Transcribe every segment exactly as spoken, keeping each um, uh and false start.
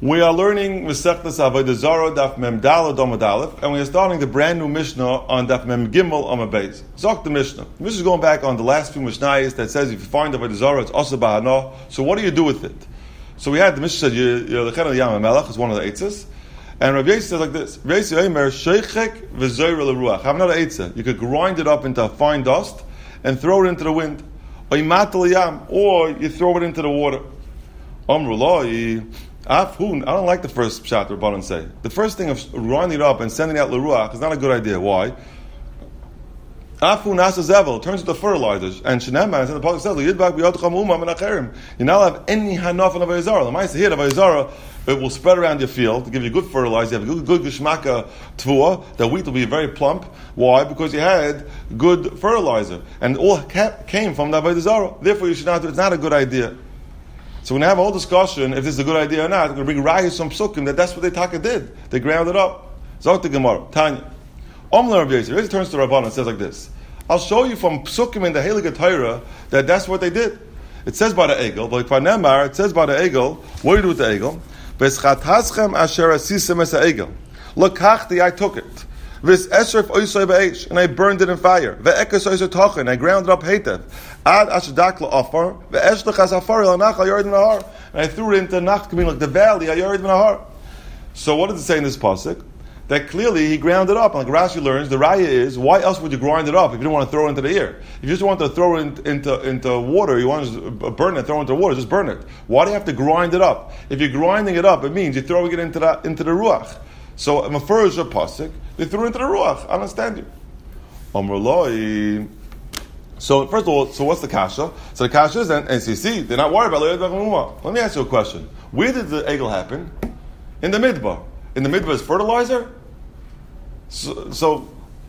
We are learning Masechtas Avodah Zarah Daf Mem Daled Amud Aleph, and we are starting the brand new Mishnah on Daf Mem Gimel Amud Beis. Zok the Mishnah. The Mishnah is going back on the last few Mishnayos that says if you find Avodah Zarah, it's also Bahana. So what do you do with it? So we had the Mishnah said you're the Chen of Yam Melech is one of the eitzes, and Rabbi Yossi says like this: Rabbi Yossi Omer Sheichek v'Zoyre leruach. Have another eitzah. You could grind it up into fine dust and throw it into the wind, or you throw it into the water. Amru Lo. I don't like the first pshat Rabbanan say. The first thing of grinding it up and sending out l'ruach is not a good idea. Why? Afu nasa zevel turns into fertilizers, and Shnema and the pasuk says yidbak b'yodcham umam and acherim. You now have any hanaf on avodah zarah. The ma'aseh here avodah zarah, it will spread around your field to give you good fertilizer. You have a good, good geshmaka tvua. The wheat will be very plump. Why? Because you had good fertilizer, and it all came from the avodah zarah. Therefore, you should not. It's not a good idea. So we're going to have a whole discussion if this is a good idea or not. We're going to bring rayas from psukim that that's what they taka did. They ground it up. Zok the Gemara. Tanya. Omler Rabbi Yossi. Rabbi Yossi turns to Rabbanan and says like this. I'll show you from psukim in the Heilige Torah that that's what they did. It says by the egel. But by Nemar, it says by the egel. What do you do with the egel? V'eschataschem asher asisem es ha'egel. Lokachti, I took it. Vis esref oisay ba'esh, and I burned it in fire. Ve'ekas oisay tochen, and I ground it up heitev. Ad ashadak la'afar, ve'esh lechas afar l'nachal yared nahar, and I threw it into nacht, coming like the valley, yared nahar. So what does it say in this pasuk? That clearly he ground it up. Like Rashi learns, the raya is, why else would you grind it up if you didn't want to throw it into the air? If you just want to throw it in, into, into water, you want to burn it, throw it into water, just burn it. Why do you have to grind it up? If you're grinding it up, it means you're throwing it into the, into the ruach. So, Mefurish a pasuk, they threw it into the ruach. I understand you. Amrullah. So, first of all, so what's the kasha? So the kasha is, and, and see, see, they're not worried about it. Let me ask you a question. Where did the egel happen? In the midbar. In the midbar is fertilizer? So, so,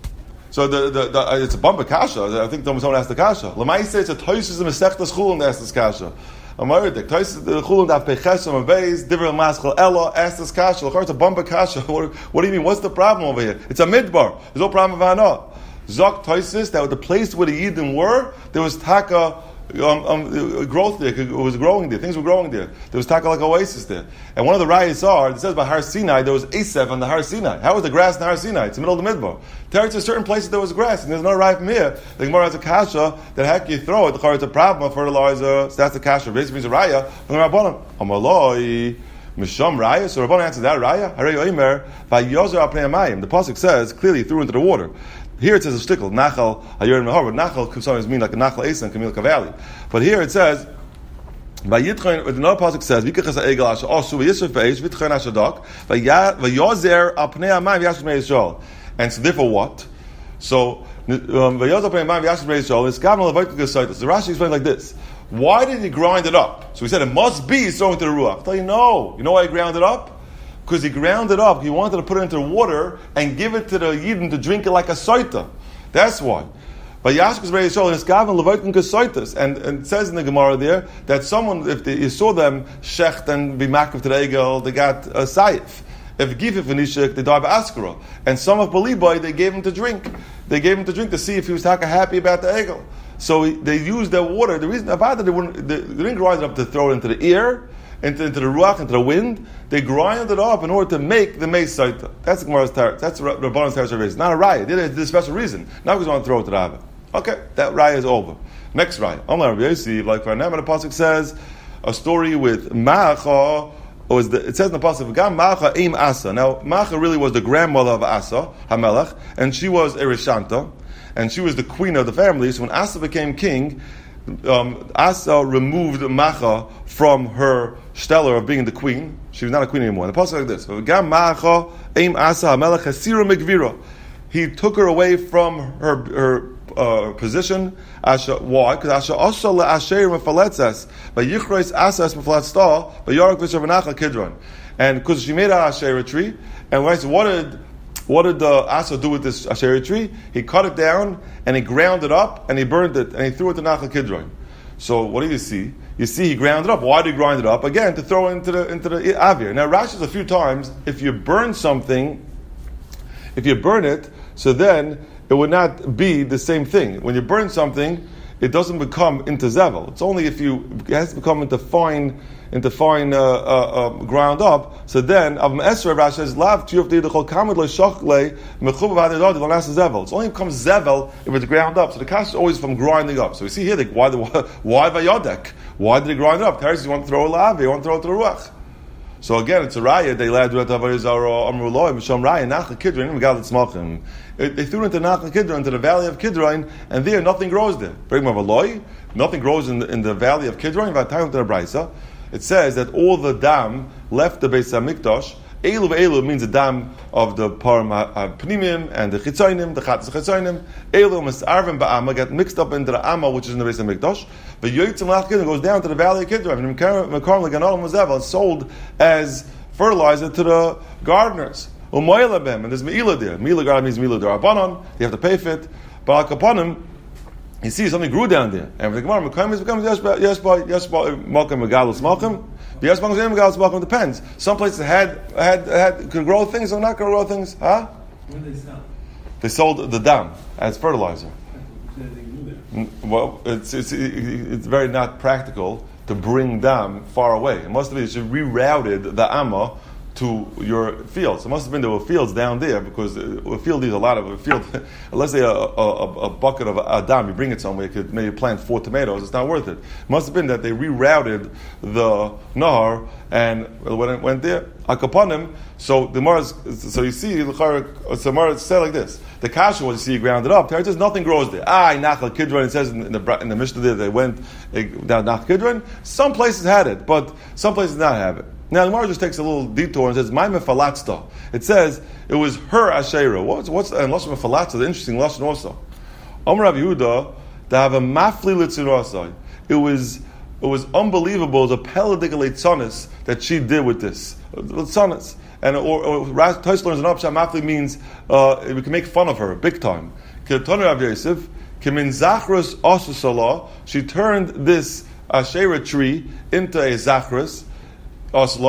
so the, the, the, it's a bumper kasha. I think someone asked the kasha. Lamai says it's a toises and mesechtas chulin to ask this kasha. Amaridik, toises the chulin daf pechesam and beis divrei maschal ella ask this kasha. It's a bumper kasha. What, what do you mean? What's the problem over here? It's a midbar. There's no problem with hana. Zok toises that the place where the Yidden were, there was taka. Um, um, growth there, it was growing there, things were growing there. There was taka like oasis there. And one of the rayas are, it says by Har Sinai, there was Asaph on the Har Sinai. How was the grass in the Har Sinai? It's the middle of the midbar. Teretz is certain places there was grass, and there's no raya from here. The Gemara has a kasha, that heck you throw it, the Chor, it's a problem of fertilizer, so that's the kasha. Basically means a raya, from the Rabbanim. Amaloi, Misham raya, so Rabbanim answers that raya. Harei Omer, Vayozer al pnei hamayim. The pasuk says, clearly he threw into the water. Here it says a shtickle, nachal hayorim mahor, but nachal could sometimes mean like a nachal esan, kamil valley. But here it says, vayitchayin, the another pasuk says, vikachas ha'egel asher osu v'yisref v'eish v'itchayin ashadak vayozer al pnei hamayim v'yashim b'nei Yisrael. And so therefore what? So vayozer al pnei hamayim v'yashim b'nei Yisrael is gamal levotik gesaitis. The Rashi explains like this. Why did he grind it up? So he said it must be thrown into the ruach. I tell you no. You know why he ground it up? Because he ground it up, he wanted to put it into water and give it to the Yidden to drink it like a soita. That's why. But Yashkas B'nai Yisrael is Gavan Levotin Kesoitas, and and it says in the Gemara there that someone, if they, you saw them shecht and be makif to the egel, they got a saif. If gifif and ishik, they died by askara. And some of Beliboy, they gave him to drink. They gave him to drink to see if he was taka happy about the egel. So he, they used their water. The reason about it, they wouldn't, they, they didn't grind it up to throw it into the ear. Into, into the ruach, into the wind, they grind it up in order to make the meis saita. That's the Gemara's teretz. That's the Rabbanan's teretz reason. Not a raya. They did a special reason. Not because they want to throw it to the Abba. Okay, that raya is over. Next raya. Amar Rabbi Yossi, like for the pasuk says, a story with Maacha. Was the, it says in the pasuk, "Gam Maacha im Asa." Now Maacha really was the grandmother of Asa Hamelach, and she was a Rishanta, and she was the queen of the family. So when Asa became king, Um, Asa removed Macha from her stellar of being the queen. She was not a queen anymore. And the pasuk like this: "Gam Macha aim Asa hamelech hasira mikvira." He took her away from her her uh, position. Asha, why? Because Asha Asha le'asher mefaletzes, but yichrois Asas mefaletzta, but Yarak v'shavanacha kidron, and because she made a Asherah tree, and when I said, what did What did the Asa do with this Asherah tree? He cut it down, and he ground it up, and he burned it, and he threw it to Nachal Kidron. So what do you see? You see he ground it up. Why did he grind it up? Again, to throw it into the into the Avir. Now Rashi says a few times, if you burn something, if you burn it, so then it would not be the same thing. When you burn something, it doesn't become into zevel. It's only if you, it has to become into fine, into fine uh, uh, uh, ground up. So then, Av Esrei Rashi says, Lav Tiyuf Deidachol Kamid Le Shochle Mechuv Vadidadi Lanas Zevel. It only becomes zevel if it's ground up. So the kash is always from grinding up. So we see here, like, why the why Vayodek? Why did he grind it up? Teres, you want to throw a lav, you want to throw it to the ruach. So again, it's a raya. They led to Avodah Zarah, Amru Loi, Misham Raya, Nachal Kidron, Megalit Smachim. They threw into Nachal Kidron, into the valley of Kidron, and there nothing grows there. Bring of a loy, nothing grows in the, in the valley of Kidron. Vatayim to the Brisa. It says that all the dam left the Beis Hamikdash. Elu ve'elu means the dam of the Param Pnimim and the Chitzonim, the Chatzis Chitzonim. Elu Masarvim Ba'ama get mixed up into the Amma, which is in the Beis Hamikdash. The Yotzim Lach Kidron goes down to the valley of Kidron. And Mekarim Leganolim Mazevel is sold as fertilizer to the gardeners. Umoyla Bem, and there's Me'ila there. Me'ila garden means Me'ila Darabanon. You have to pay for it. But Akaponim, you see something grew down there. And the Gemara Mekarim becomes Yeshba, Yeshba, Yeshba, Malkim Megalus Malkim. Yes, depends. Some places had had had could grow things, some not could grow things. Huh? What did they sell? They sold the dam as fertilizer. Well, it's it's it's very not practical to bring dam far away. It must have been, it should rerouted the amma to your fields. It must have been there were fields down there, because a field needs a lot of a field. Let's say a, a, a bucket of adam, you bring it somewhere, you could maybe plant four tomatoes. It's not worth it. It must have been that they rerouted the nahar, and when it went there, akapanim. So the Mars, so you see, the Mars said like this: the kasha was, you see, grounded up. There just nothing grows there. Ah, Nachal Kidron. It says in the in the Mishnah there they went down Nachal Kidron. Some places had it, but some places did not have it. Now the Gemara just takes a little detour and says, "My mefalatzta." It says it was her asherah. What's what's and lashon mefalatzta? The interesting lashon also. Amar Rav Yehuda to have a mafli litzurasai. It was it was unbelievable the peladik leitzanis that she did with this leitzanis. And or, or Tais learns an upshot. Mafli means uh, we can make fun of her big time. Ketana Rav Yosef kimin zachrus asusala. She turned this asherah tree into a zachrus. And she's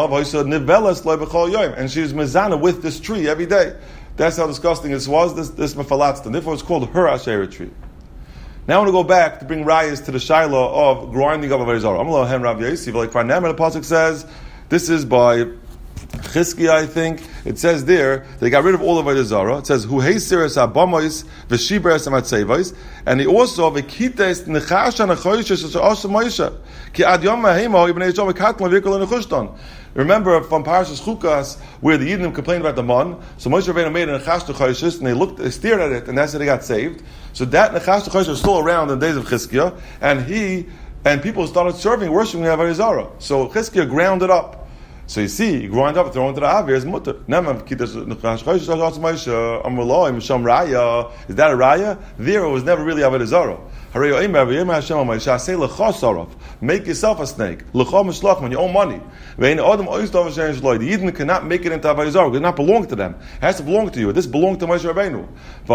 mezana with this tree every day. That's how disgusting this was, this this mefalatzta. Therefore it's called her asherah tree. Now I want to go back to bring rayas to the shaila of grinding up Avodah Zarah. Amar Lahem Rav Yosef, like Farnam, the pasuk says, this is by Chizkiah, I think. It says there, they got rid of all of Avodah Zarah. It says, Hu heisiris habamois v'shiberes hamatzevos, and he also v'kites nechasha nechoyishes sh'asha moisha ki ad yom ha'hema ibn Yishon v'katlan v'yikol nechushton. Remember from Parashas Chukas where the Yidden complained about the man. So Moshe Rabbeinu made a nechash nechoyishes, and they looked, they stared at it, and that's how they got saved. So that nechash nechoyishes was still around in the days of Chizkiah, and he and people started serving, worshiping Avodah Zarah. So Chizkiah ground it up. So you see, you grind up, throw into the avir is mutter. Is that a raya? There it was never really Avodah Zarah. Make yourself a snake. Your own money. The Yidden cannot make it into Avodah Zarah. It does not belong to them. It has to belong to you. This belonged to Moshe Rabbeinu.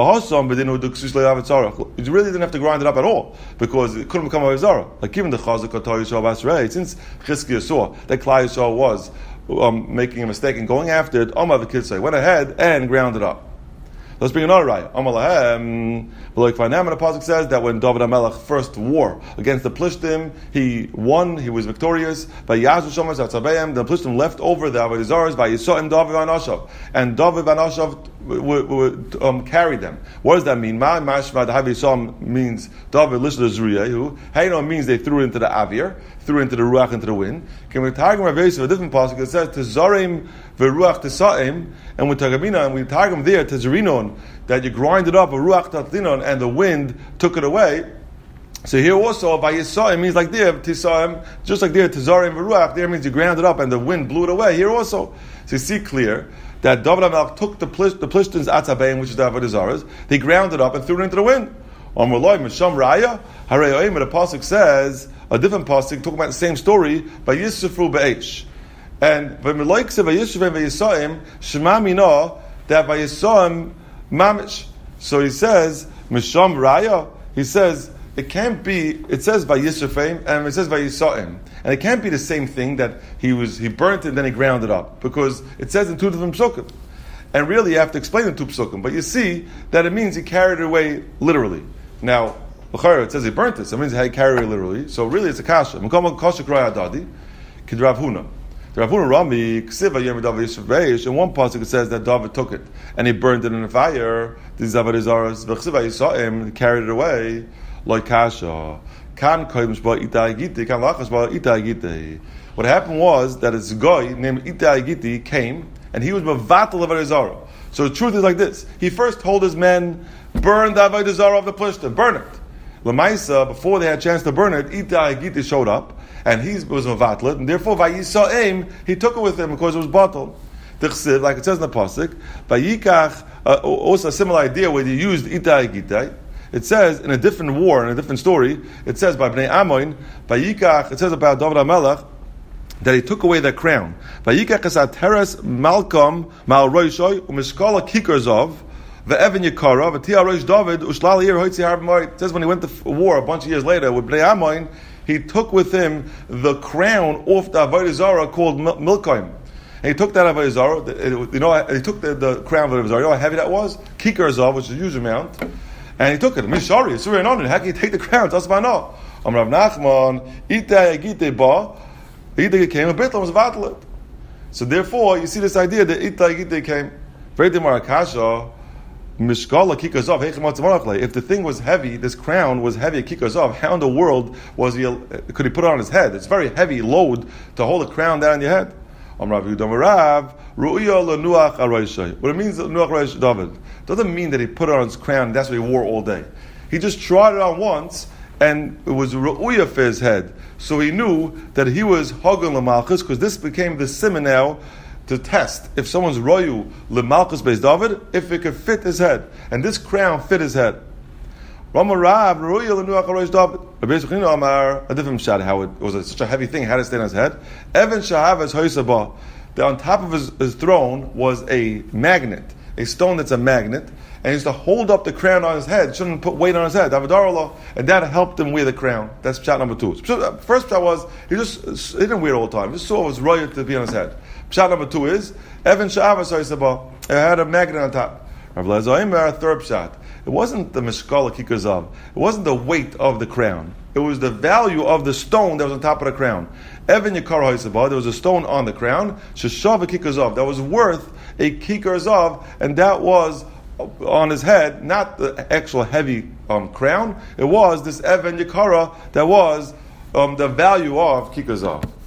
You really didn't have to grind it up at all, because it couldn't become Avodah Zarah. Like even the Chazak Atah Yisrael Basrei, since Chizkiah saw that Klal Yisrael was um, making a mistake and going after it, Omar the kids went ahead and ground it up. Let's bring another raya. Amar lahem, like Farnam, the pasuk says that when David HaMelech first war against the Plishtim, he won, he was victorious. By Yazu Shomas Atzabeim, the Plishtim left over the Avodah Zarahs by Yisrael David Vanashav, and David Vanashav w- w- um, carried them. What does that mean? Ma mashma the Yisrael means David Lishla Zuriyahu. Hayno means they threw it into the Avir, threw it into the Ruach, into the wind. Can we targum Rav Yosef a different pasuk? It says Tezarim veruach tesaim, and with Tagamina, and we targum there Tezarinon, that you grind it up a ruach tatlinon, and the wind took it away. So here also by Yisrael means like there Tisaim, just like there Tezarim veruach. There means you ground it up and the wind blew it away. Here also, so you see clear that David HaMelech took the Plish, the Plishtin's Atzabeim, which is the Avodah Zarahs, they ground it up and threw it into the wind. On Moloi Misham Raya, Harei the pasuk says a different pasuk talking about the same story by Yisufru Be'esh. And by Meloikse by Yisufru Ve'Yisaim Shema Mina that by Yisaim Mamish. So he says Misham Raya. He says it can't be. It says by Yisufim and it says by Yisaim, and it can't be the same thing that he was he burnt it and then he ground it up, because it says in two different psukim. And really, you have to explain the two psukim. But you see that it means he carried it away literally. Now, It says he burnt it, so it means he had to carry it literally. So really it's a kasha. Mekom kasha kraya adadi, kid Rav Huna. The Rav Huna Rami, Ksiva Yom David Yisrael Beish, in one pasuk it says that David took it, and he burned it in the fire. These Avodah Zaros, v'Ksiva he saw him, he carried it away, like kasha. Kan koyim shba Itai Giti, kan lachas shba Itai Giti. What happened was that a guy named Itai Giti came, and he was mevatel Avodah Zarah. So the truth is like this: he first told his men, burn the Avodah Zarah of the Plishtim, burn it. Lamaisa, before they had a chance to burn it, Itai Giti showed up, and he was mevatlet, and therefore Vayisa'im, he took it with him because it was bottled. Tichsiv, like it says in the pasuk, Vayikach, uh, also a similar idea where they used Itai Giti. It says in a different war, in a different story, it says by Bnei Ammon, Vayikach, it says about David HaMelech, that he took away the crown. Vayikach es ateres Malcolm mal roishoy u'mishkala kikerzov ve'evan yikara v'tia roish David u'shlal yir hoitzi har b'morit. It says when he went to war a bunch of years later with Bnei Ammon, he took with him the crown off the Avodah Zarah called Milkoim. And he took that Avodah Zarah, you know, he took the, the crown of Avodah Zarah, you know how heavy that was? Kikerzov, which is a huge amount. And he took it. Mishari, it's Surah Nonin. How can you take the crown? That's why no. Am Rav Nachman, Itay Agite Ba, Itay came, and Bethlehem was Vatlet. So therefore, you see this idea that Itay Agite came. Very Demarkasha, Mishkala Kikazov, Hechim. If the thing was heavy, this crown was heavy, Kikazov, how in the world was he, could he put it on his head? It's a very heavy load to hold a crown down on your head. Am Rav Yudam Rav, Ru'iyah L'nuach Aroishay. What it means, L'nuach Aroishay David, doesn't mean that he put it on his crown, that's what he wore all day. He just tried it on once, and it was Ru'iyah for his head. So he knew that he was Hagan L'malchus, because this became the simon now to test if someone's Royu L'malchus based David, if it could fit his head. And this crown fit his head. Rama Rav, Ru'iyah L'nuach Aroishay David. A different shot, how it was a, such a heavy thing, how to stay on his head. Evan Shahavas Hoysabah. That on top of his, his throne was a magnet, a stone that's a magnet, and he used to hold up the crown on his head, shouldn't put weight on his head, and that helped him wear the crown. That's shot number two. First shot was, he just he didn't wear it all the time, he just saw it was royal to be on his head. Shot number two is, Evan Sha'avas Hoysabah, it had a magnet on top. Rav Lezer, third shot. It wasn't the Mishkala Kikazav, it wasn't the weight of the crown, it was the value of the stone that was on top of the crown. Evan Yikar Haisabah, there was a stone on the crown, Sheshav Kikazav, that was worth a Kikazav, and that was on his head, not the actual heavy um, crown, it was this Evan Yikara that was um, the value of Kikazav.